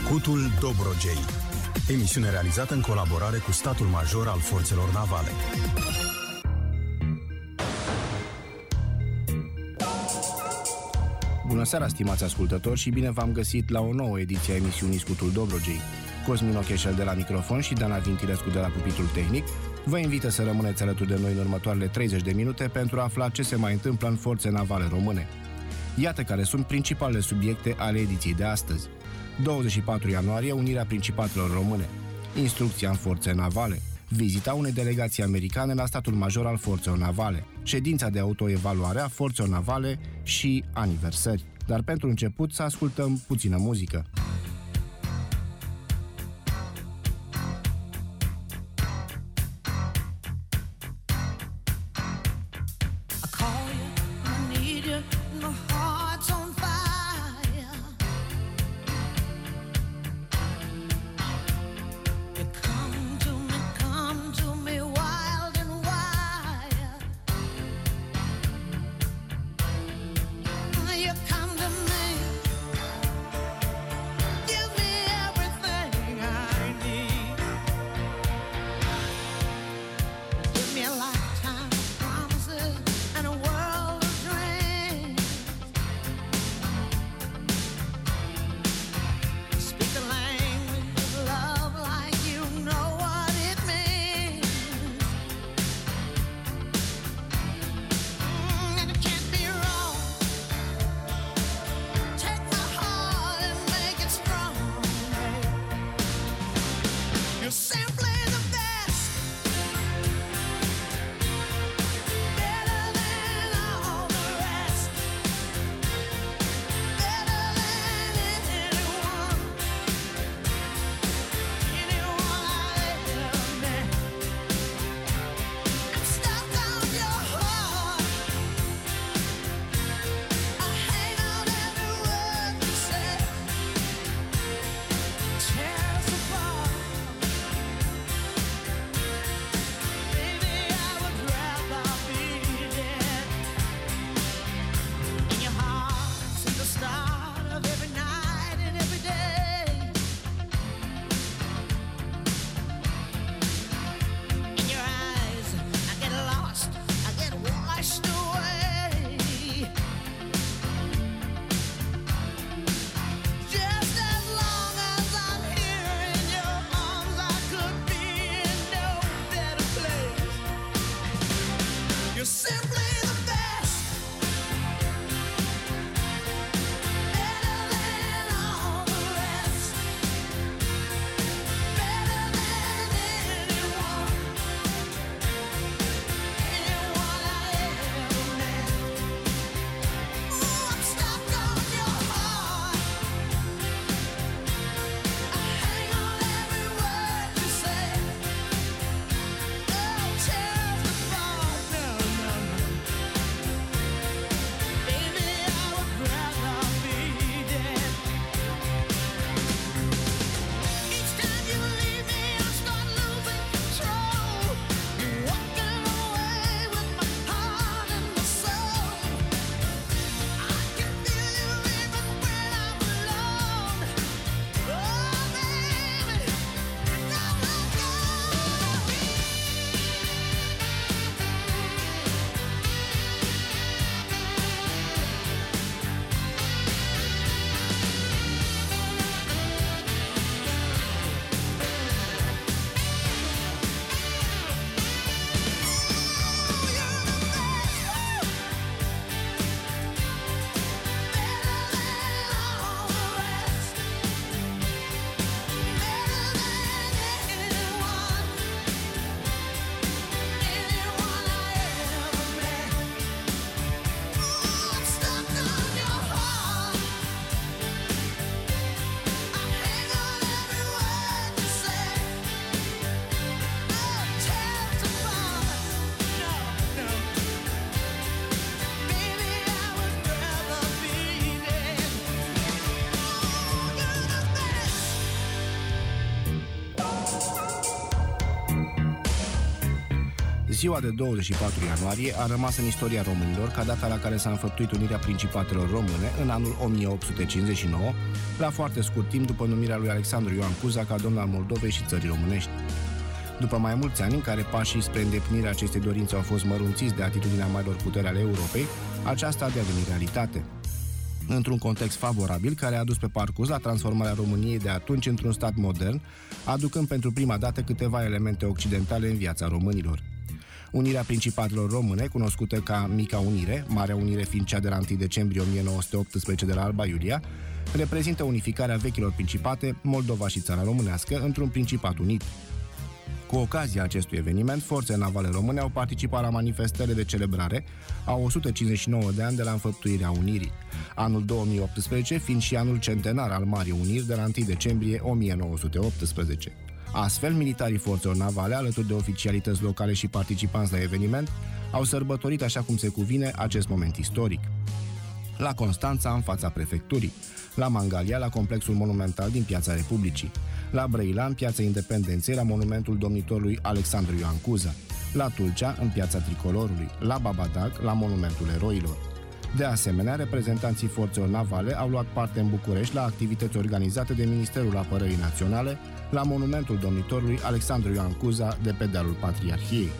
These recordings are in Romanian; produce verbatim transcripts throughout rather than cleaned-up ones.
Scutul Dobrogei. Emisiune realizată în colaborare cu statul major al forțelor navale. Bună seara, stimați ascultători, și bine v-am găsit la o nouă ediție a emisiunii Scutul Dobrogei. Cosmin Ocheșel de la microfon și Dana Vintilescu de la pupitrul tehnic vă invită să rămâneți alături de noi în următoarele treizeci de minute pentru a afla ce se mai întâmplă în forțe navale române. Iată care sunt principalele subiecte ale ediției de astăzi. douăzeci și patru ianuarie, unirea Principatelor Române. Instrucția în forțe navale. Vizita unei delegații americane la statul major al forțelor navale. Ședința de autoevaluare a forțelor navale și aniversări. Dar pentru început să ascultăm puțină muzică. You come to me Ziua de douăzeci și patru ianuarie a rămas în istoria românilor ca data la care s-a înfăptuit unirea Principatelor Române în anul o mie opt sute cincizeci și nouă, la foarte scurt timp după numirea lui Alexandru Ioan Cuza ca domn al Moldovei și țării românești. După mai mulți ani în care pașii spre îndeplinirea acestei dorințe au fost mărunțiți de atitudinea marilor puteri ale Europei, aceasta a devenit realitate. Într-un context favorabil care a dus pe parcurs la transformarea României de atunci într-un stat modern, aducând pentru prima dată câteva elemente occidentale în viața românilor. Unirea Principatelor Române, cunoscută ca Mica Unire, Marea Unire fiind cea de la întâi decembrie o mie nouă sute optsprezece de la Alba Iulia, reprezintă unificarea vechilor principate, Moldova și Țara Românească, într-un principat unit. Cu ocazia acestui eveniment, forțele navale române au participat la manifestările de celebrare a o sută cincizeci și nouă de ani de la înfăptuirea Unirii, anul două mii optsprezece fiind și anul centenar al Marii Uniri de la întâi decembrie o mie nouă sute optsprezece. Astfel, militarii forțelor navale, alături de oficialități locale și participanți la eveniment, au sărbătorit așa cum se cuvine acest moment istoric. La Constanța, în fața prefecturii, la Mangalia, la complexul monumental din Piața Republicii, la Brăila, în Piața Independenței, la monumentul domnitorului Alexandru Ioan Cuza, la Tulcea, în Piața Tricolorului, la Babadag, la monumentul eroilor. De asemenea, reprezentanții forțelor navale au luat parte în București la activități organizate de Ministerul Apărării Naționale, la monumentul domnitorului Alexandru Ioan Cuza de pe dealul Patriarhiei.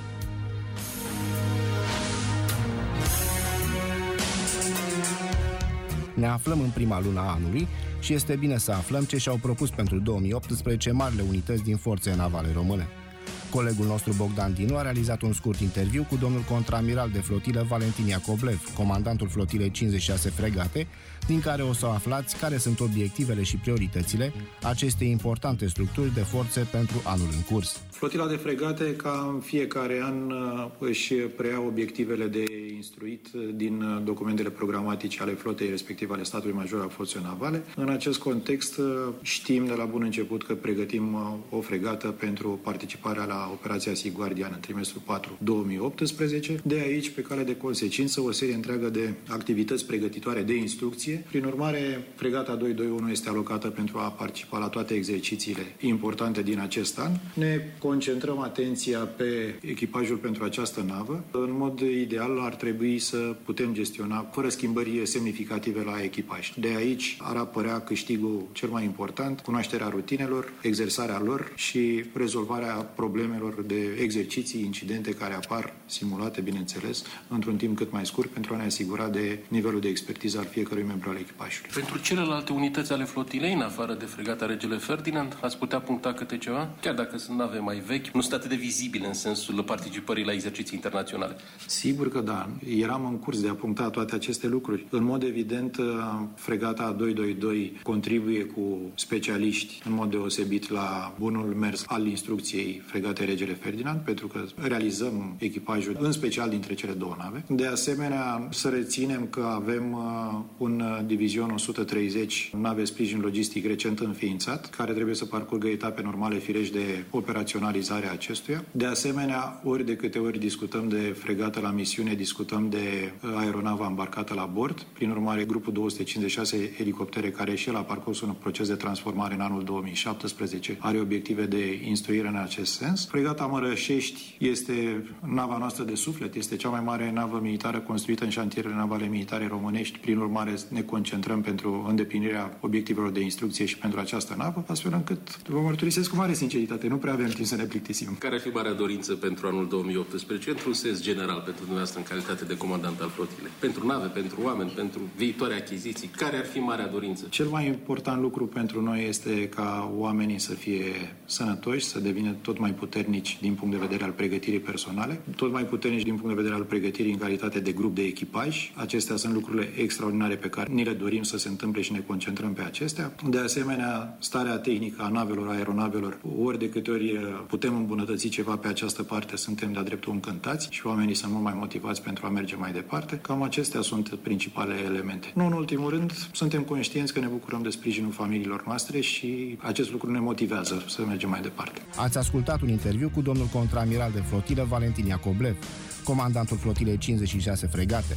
Ne aflăm în prima lună a anului și este bine să aflăm ce și-au propus pentru două mii optsprezece marile unități din forțele navale române. Colegul nostru Bogdan Dinu a realizat un scurt interviu cu domnul contraamiral de flotilă Valentin Iacoblev, comandantul flotilei cincizeci și șase fregate, din care o să aflați care sunt obiectivele și prioritățile acestei importante structuri de forțe pentru anul în curs. Flotila de fregate, ca în fiecare an, își preia obiectivele de instruit din documentele programatice ale flotei, respectiv ale statului major al forțelor navale. În acest context, știm de la bun început că pregătim o fregată pentru participarea la operația Sea Guardian în trimestrul patru două mii optsprezece. De aici, pe cale de consecință, o serie întreagă de activități pregătitoare de instrucție. Prin urmare, fregata doi doi unu este alocată pentru a participa la toate exercițiile importante din acest an. Ne concentrăm atenția pe echipajul pentru această navă. În mod ideal ar trebui să putem gestiona fără schimbări semnificative la echipaj. De aici ar apărea câștigul cel mai important, cunoașterea rutinelor, exersarea lor și rezolvarea problemelor de exerciții, incidente care apar, simulate, bineînțeles, într-un timp cât mai scurt, pentru a ne asigura de nivelul de expertiză al fiecărui membru al echipajului. Pentru celelalte unități ale flotilei, în afară de fregata Regele Ferdinand, ați putea puncta câte ceva? Chiar dacă sunt nave mai vechi, nu sunt atât de vizibile în sensul participării la exerciții internaționale. Sigur că da. Eram în curs de a puncta toate aceste lucruri. În mod evident, fregata doi doi doi contribuie cu specialiști în mod deosebit la bunul mers al instrucției fregate Regele Ferdinand, pentru că realizăm echipajul în special dintre cele două nave. De asemenea, să reținem că avem un divizion o sută treizeci nave sprijin logistic recent înființat, care trebuie să parcurgă etape normale firești de operaționalizare a acestuia. De asemenea, ori de câte ori discutăm de fregată la misiune, discutăm de aeronava îmbarcată la bord. Prin urmare, grupul două sute cincizeci și șase elicoptere, care și el a parcurs un proces de transformare în anul două mii șaptesprezece, are obiective de instruire în acest sens. Fregata Mărășești este nava noastră de suflet, este cea mai mare navă militară construită în șantierele navale militare românești. Prin urmare, ne concentrăm pentru îndeplinirea obiectivelor de instrucție și pentru această navă, astfel încât vă mărturisesc cu mare sinceritate, nu prea avem timp să ne plictisim. Care ar fi marea dorință pentru anul două mii optsprezece, într-un sens general, pentru dumneavoastră în calitate de comandant al flotilei? Pentru nave, pentru oameni, pentru viitoare achiziții, care ar fi marea dorință? Cel mai important lucru pentru noi este ca oamenii să fie sănătoși, să devină tot mai puternici din punct de vedere al pregătirii personale, tot mai puternici din punct de vedere al pregătirii în calitate de grup de echipaj. Acestea sunt lucrurile extraordinare pe care ni le dorim să se întâmple și ne concentrăm pe acestea. De asemenea, starea tehnică a navelor, aeronavelor, ori de câte ori putem îmbunătăți ceva pe această parte, suntem de-a dreptul încântați și oamenii sunt mult mai motivați pentru a merge mai departe. Cam acestea sunt principalele elemente. Nu în ultimul rând, suntem conștienți că ne bucurăm de sprijinul familiilor noastre și acest lucru ne motivează să mergem mai departe. Ați ascultat un interviu cu domnul contraamiral de flotilă Valentin Iacoblev, comandantul flotilei cincizeci și șase fregate.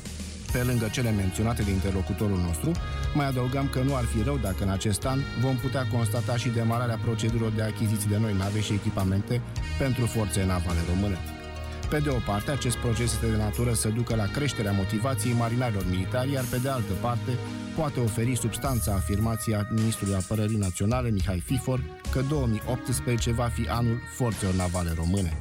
Pe lângă cele menționate de interlocutorul nostru, mai adăugăm că nu ar fi rău dacă în acest an vom putea constata și demararea procedurilor de achiziții de noi nave și echipamente pentru forțele navale române. Pe de o parte, acest proces este de natură să ducă la creșterea motivației marinarilor militari, iar pe de altă parte, poate oferi substanța afirmației ministrului Apărării Naționale, Mihai Fifor, că două mii optsprezece va fi anul forțelor navale române.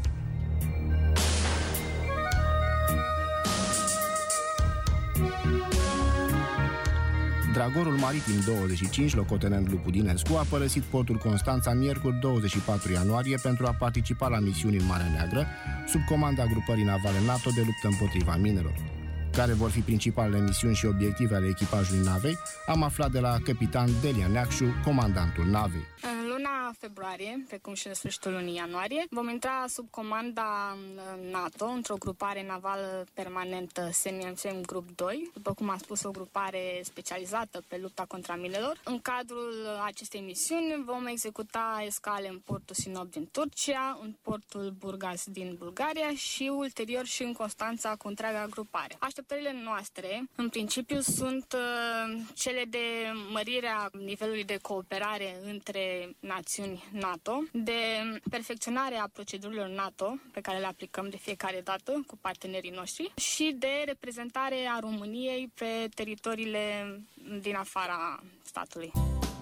Dragorul maritim douăzeci și cinci, locotenent Lupu Dinescu, a părăsit portul Constanța miercuri douăzeci și patru ianuarie pentru a participa la misiuni în Marea Neagră, sub comanda grupării navale NATO de luptă împotriva minelor. Care vor fi principalele misiuni și obiective ale echipajului navei, am aflat de la capitan Delia Neacșu, comandantul navei. În luna februarie, precum și în sfârșitul lunii ianuarie, vom intra sub comanda NATO într-o grupare navală permanentă S E M I M Grup doi, după cum am spus, o grupare specializată pe lupta contra minelor. În cadrul acestei misiuni vom executa escale în portul Sinop din Turcia, în portul Burgas din Bulgaria și ulterior și în Constanța cu întreaga grupare. Așteptările noastre, în principiu, sunt uh, cele de mărirea nivelului de cooperare între națiuni NATO, de perfecționarea procedurilor NATO pe care le aplicăm de fiecare dată cu partenerii noștri și de reprezentare a României pe teritoriile din afara statului.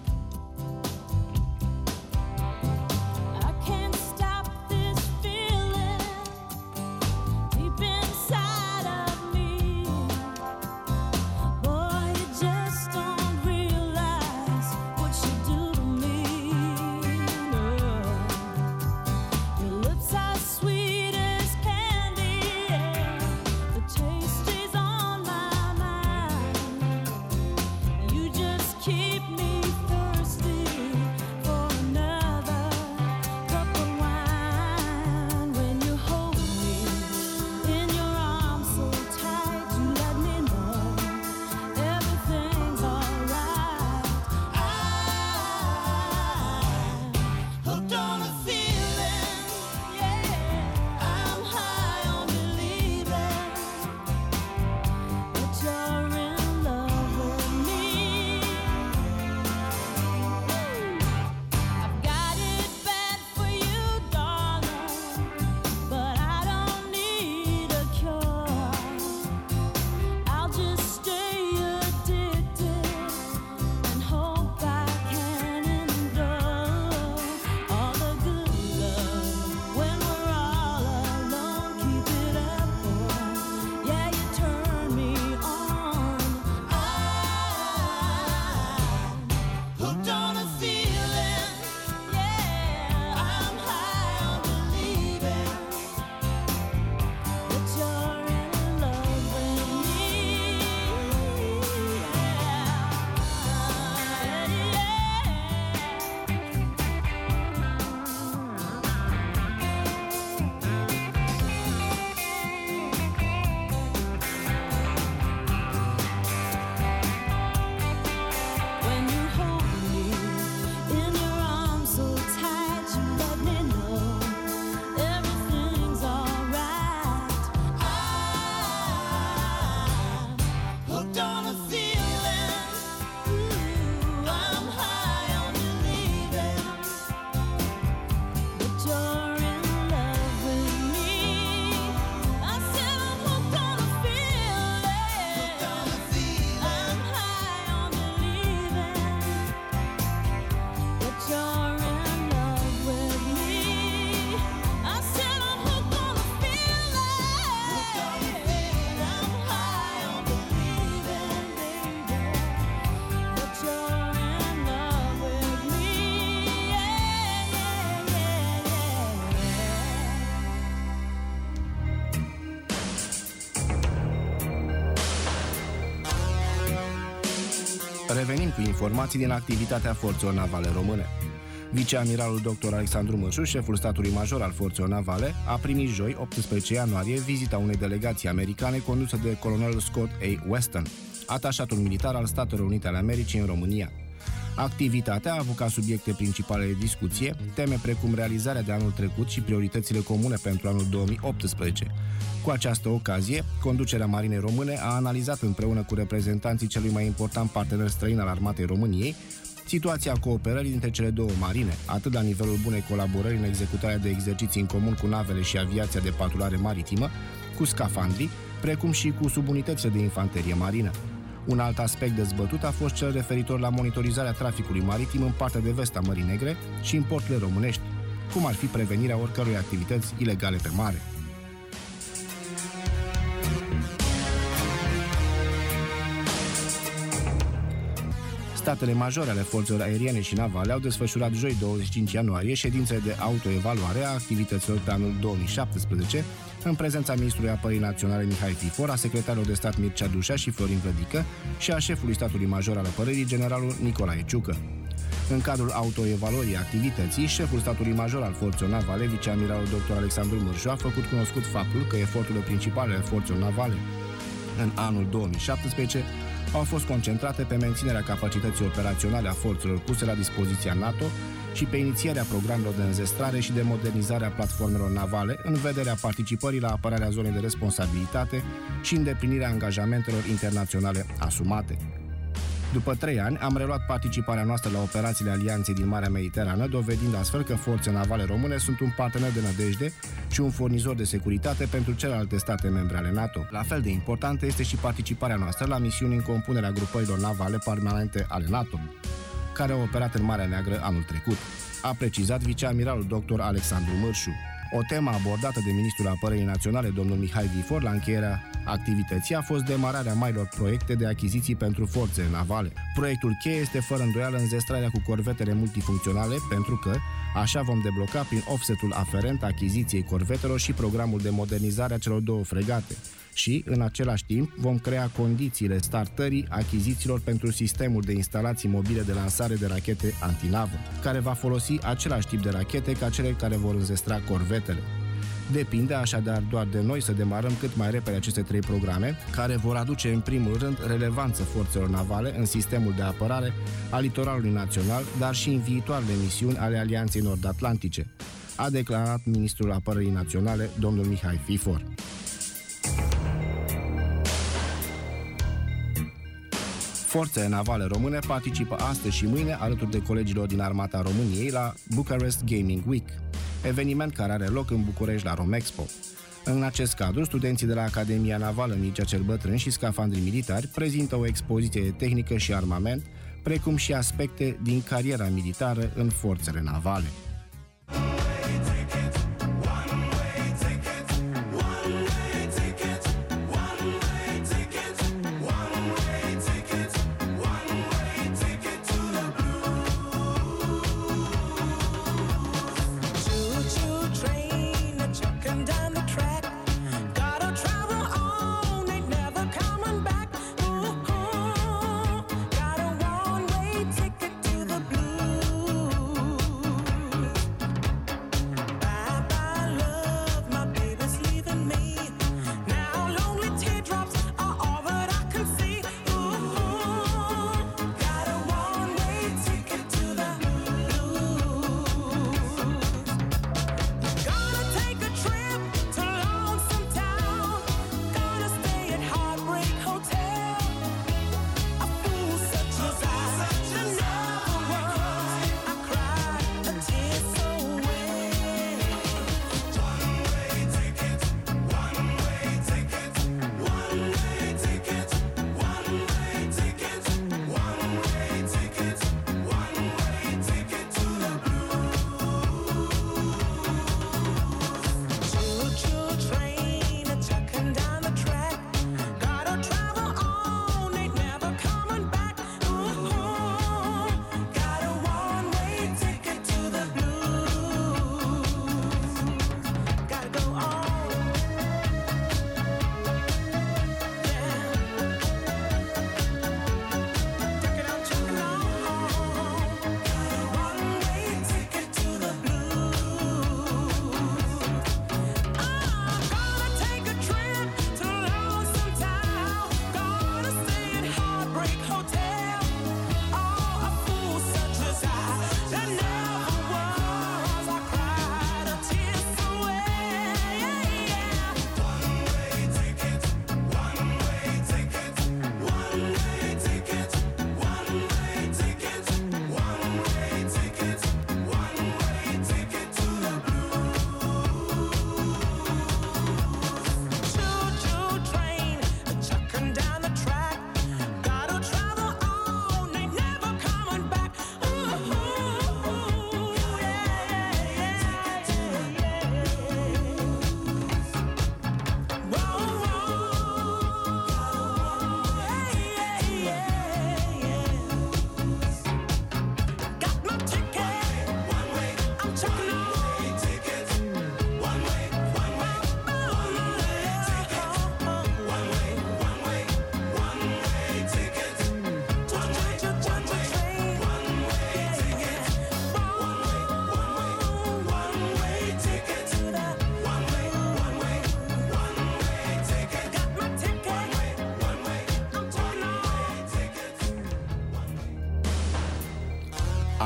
Revenim cu informații din activitatea forțelor navale române. Viceamiralul doctor Alexandru Mășu, șeful statului major al forțelor navale, a primit joi, optsprezece ianuarie, vizita unei delegații americane condusă de colonelul Scott A. Weston, atașatul militar al Statelor Unite ale Americii în România. Activitatea a avut ca subiecte principale de discuție teme precum realizarea de anul trecut și prioritățile comune pentru anul două mii optsprezece. Cu această ocazie, conducerea Marinei Române a analizat împreună cu reprezentanții celui mai important partener străin al Armatei României Situația cooperării dintre cele două marine, atât la nivelul bunei colaborări în executarea de exerciții în comun cu navele și aviația de patrulare maritimă, cu scafandrii, precum și cu subunitățile de infanterie marină. Un alt aspect dezbătut a fost cel referitor la monitorizarea traficului maritim în partea de vest a Mării Negre și în porturile românești, cum ar fi prevenirea oricărui activități ilegale pe mare. Statele majore ale forțelor aeriene și navale au desfășurat joi douăzeci și cinci ianuarie ședințele de autoevaluare a activităților pe anul două mii șaptesprezece, în prezența ministrului Apărării Naționale Mihai Fifor, a secretarilor de stat Mircea Dușa și Florin Vlădică și a șefului statului major al apărării, generalul Nicolae Ciucă. În cadrul autoevaluării activității, șeful statului major al forțelor navale, viceamiralul doctor Alexandru Mârșu, a făcut cunoscut faptul că eforturile principale ale forțelor navale în anul două mii șaptesprezece au fost concentrate pe menținerea capacității operaționale a forțelor puse la dispoziția NATO și pe inițierea programelor de înzestrare și de modernizare a platformelor navale în vederea participării la apărarea zonei de responsabilitate și îndeplinirea angajamentelor internaționale asumate. După trei ani, am reluat participarea noastră la operațiile Alianței din Marea Mediterană, dovedind astfel că forțele navale române sunt un partener de nădejde și un furnizor de securitate pentru celelalte state membre ale NATO. La fel de importantă este și participarea noastră la misiuni în compunerea grupărilor navale permanente ale NATO, care au operat în Marea Neagră anul trecut, a precizat viceamiralul doctor Alexandru Mârșu. O temă abordată de ministrul Apărării Naționale, domnul Mihai Vifor, la încheierea activității a fost demararea marilor proiecte de achiziții pentru forțele navale. Proiectul cheie este fără îndoială înzestrarea cu corvetele multifuncționale, pentru că așa vom debloca prin offsetul aferent achiziției corvetelor și programul de modernizare a celor două fregate. Și, în același timp, vom crea condițiile startării achizițiilor pentru sistemul de instalații mobile de lansare de rachete antinavă, care va folosi același tip de rachete ca cele care vor înzestra corvetele. Depinde așadar doar de noi să demarăm cât mai repede aceste trei programe, care vor aduce în primul rând relevanță forțelor navale în sistemul de apărare a litoralului național, dar și în viitoarele misiuni ale Alianței Nord-Atlantice, a declarat ministrul Apărării Naționale, domnul Mihai Fifor. Forțele navale române participă astăzi și mâine, alături de colegilor din Armata României, la Bucharest Gaming Week, eveniment care are loc în București la Romexpo. În acest cadru, studenții de la Academia Navală Mircea cel Bătrân și scafandrii militari prezintă o expoziție de tehnică și armament, precum și aspecte din cariera militară în forțele navale.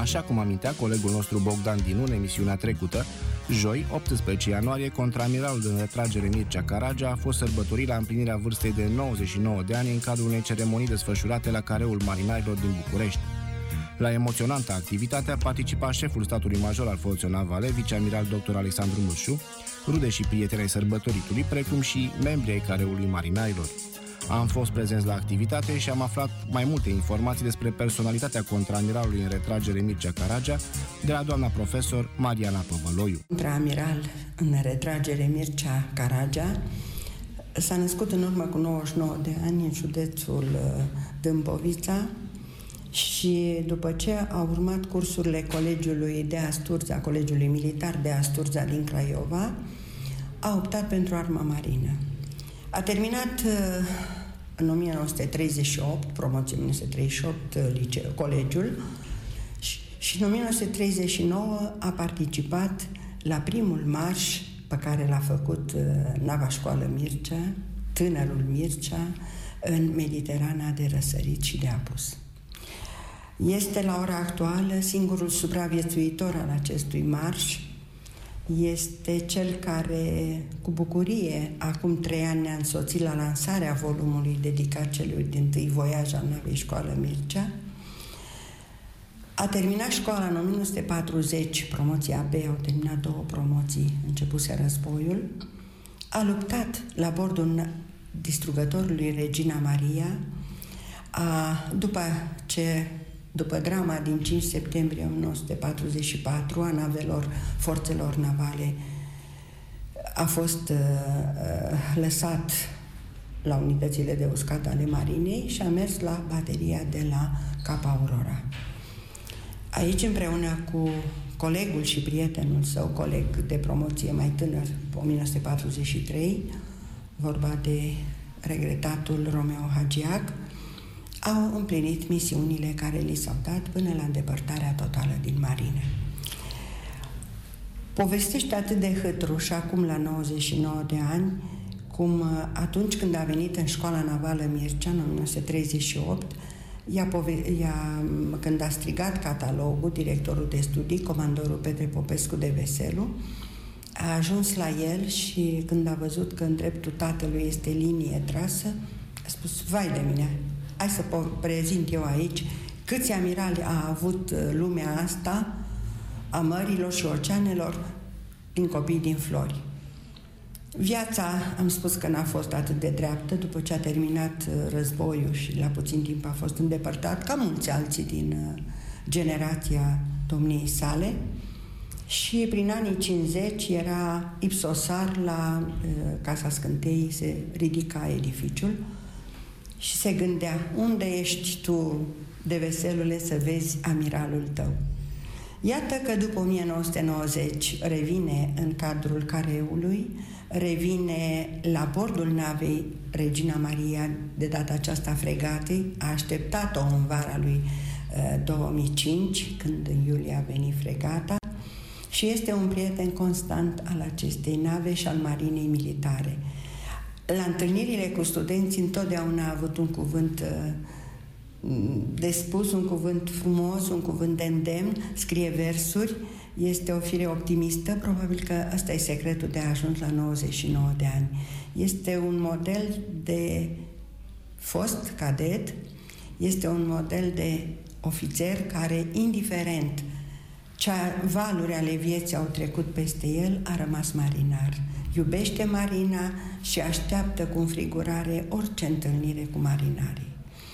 Așa cum amintea colegul nostru Bogdan Dinu în emisiunea trecută, joi, optsprezece ianuarie, contraamiralul în retragere Mircea Caragea a fost sărbătorit la împlinirea vârstei de nouăzeci și nouă de ani în cadrul unei ceremonii desfășurate la Careul Marinarilor din București. La emoționantă activitate a participat șeful statului major al forțelor navale, viceamiral doctor Alexandru Mârșu, rude și prieteni ai sărbătoritului, precum și membri ai Careului Marinarilor. Am fost prezenți la activitate și am aflat mai multe informații despre personalitatea contraamiralului în retragere Mircea Caragea de la doamna profesor Mariana Păvăloiu. Contraamiral în retragere Mircea Caragea s-a născut în urmă cu nouăzeci și nouă de ani în județul Dâmbovița și după ce a urmat cursurile Colegiului de Asturza, Colegiului Militar de Asturza din Craiova, a optat pentru arma marină. A terminat în o mie nouă sute treizeci și opt, promoție o mie nouă sute treizeci și opt, liceu, colegiul, și, și în o mie nouă sute treizeci și nouă a participat la primul marș pe care l-a făcut nava școală Mircea, tânărul Mircea, în Mediterana de răsărit și de apus. Este la ora actuală singurul supraviețuitor al acestui marș. Este cel care, cu bucurie, acum trei ani ne-a însoțit la lansarea volumului dedicat celui dintâi voiaj al navei școală Mircea. A terminat școala în o mie nouă sute patruzeci, promoția B, au terminat două promoții, începuse războiul. A luptat la bordul distrugătorului Regina Maria, a, după ce După drama din cinci septembrie o mie nouă sute patruzeci și patru a navelor forțelor navale, a fost uh, lăsat la unitățile de uscat ale marinei și a mers la bateria de la Cap Aurora. Aici, împreună cu colegul și prietenul său, coleg de promoție mai tânăr, o mie nouă sute patruzeci și trei, vorba de regretatul Romeo Hagiac, au împlinit misiunile care li s-au dat până la îndepărtarea totală din marină. Povestește atât de hâtru și acum la nouăzeci și nouă de ani, cum atunci când a venit în școala navală Mircea, în o mie nouă sute treizeci și opt, ea, ea, când a strigat catalogul, directorul de studii, comandorul Petre Popescu de Veselu, a ajuns la el și când a văzut că în dreptul tatălui este linie trasă, a spus, vai de mine, hai să prezint eu aici câți amirali a avut lumea asta, a mărilor și oceanelor, din copii din Flori. Viața, am spus că n-a fost atât de dreaptă, după ce a terminat războiul și la puțin timp a fost îndepărtat, ca mulți alții din generația domniei sale, și prin anii cincizeci era ipsosar la Casa Scânteii, se ridica edificiul, și se gândea, unde ești tu, de Veselule, să vezi amiralul tău? Iată că după o mie nouă sute nouăzeci revine în cadrul Careului, revine la bordul navei Regina Maria, de data aceasta fregatei, a așteptat-o în vara lui uh, două mii cinci, când în iulie a venit fregata, și este un prieten constant al acestei nave și al marinei militare. La întâlnirile cu studenții întotdeauna a avut un cuvânt de spus, un cuvânt frumos, un cuvânt de îndemn, scrie versuri, este o fire optimistă, probabil că ăsta e secretul de a ajuns la nouăzeci și nouă de ani. Este un model de fost cadet, este un model de ofițer care, indiferent ce valuri ale vieții au trecut peste el, a rămas marinar. Iubește marina și așteaptă cu înfrigurare orice întâlnire cu marinarii.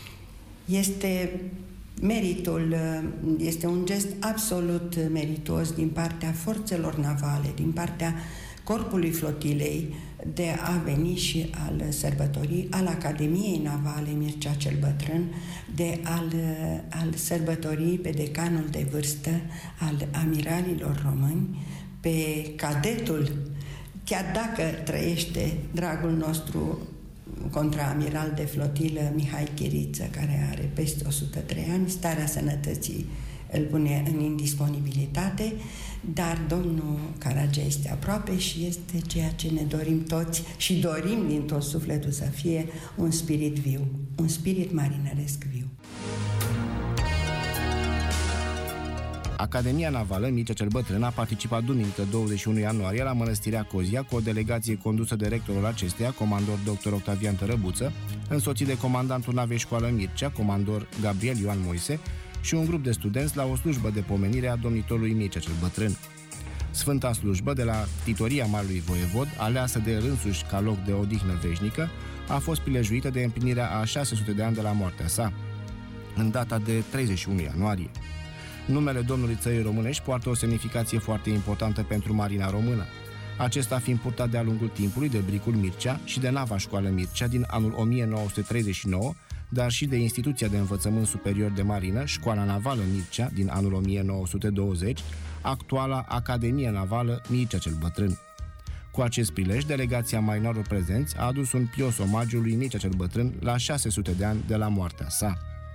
Este meritul, este un gest absolut meritos din partea forțelor navale, din partea corpului flotilei, de a veni și al sărbătorii, al Academiei Navale Mircea cel Bătrân, de al, al sărbătorii pe decanul de vârstă al amiralilor români, pe cadetul, chiar dacă trăiește dragul nostru contraamiral de flotilă Mihai Chiriță, care are peste o sută trei ani, starea sănătății îl pune în indisponibilitate, dar domnul Caragea este aproape și este ceea ce ne dorim toți și dorim din tot sufletul să fie un spirit viu, un spirit marinăresc viu. Academia Navală Mircea cel Bătrân a participat duminică douăzeci și unu ianuarie la Mănăstirea Cozia cu o delegație condusă de rectorul acesteia, comandor doctor Octavian Tărăbuță, însoțit de comandantul navei Școală Mircea, comandor Gabriel Ioan Moise, și un grup de studenți la o slujbă de pomenire a domnitorului Mircea cel Bătrân. Sfânta slujbă de la Titoria Marelui Voievod, aleasă de însuși ca loc de odihnă veșnică, a fost prilejuită de împlinirea a șase sute de ani de la moartea sa, în data de treizeci și unu ianuarie. Numele Domnului Țării Românești poartă o semnificație foarte importantă pentru marina română, acesta fiind purtat de-a lungul timpului de bricul Mircea și de nava Școală Mircea din anul o mie nouă sute treizeci și nouă, dar și de instituția de învățământ superior de marină, Școala Navală Mircea din anul o mie nouă sute douăzeci, actuala Academie Navală Mircea cel Bătrân. Cu acest prilej, delegația marinarilor prezenți a adus un pios omagiu lui Mircea cel Bătrân la șase sute de ani de la moartea sa.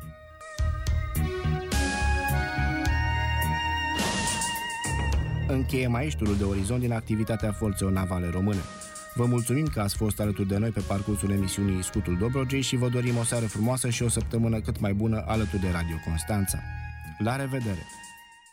Încheiem aici turul de orizont din activitatea forțelor navale române. Vă mulțumim că ați fost alături de noi pe parcursul emisiunii Scutul Dobrogei și vă dorim o seară frumoasă și o săptămână cât mai bună alături de Radio Constanța. La revedere!